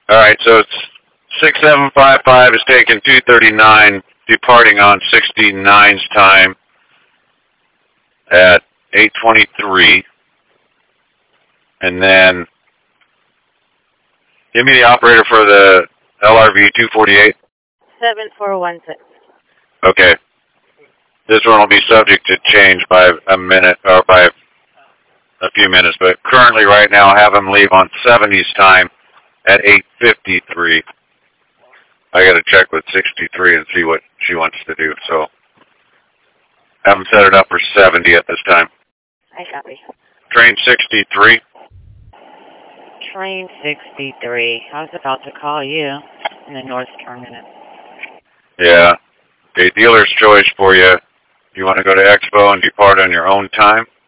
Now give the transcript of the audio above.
All right, so it's 6755 is taking 239, departing on 69's time at 8:23, and then give me the operator for the LRV 248. 7416. Okay. This one will be subject to change by a minute or by a few minutes, but currently right now have him leave on 70's time at 8:53. I got to check with 63 and see what she wants to do. So have him set it up for 70 at this time. I copy. Train 63. Train 63. I was about to call you in the North Terminus. Yeah. Okay, dealer's choice for you. You want to go to Expo and depart on your own time?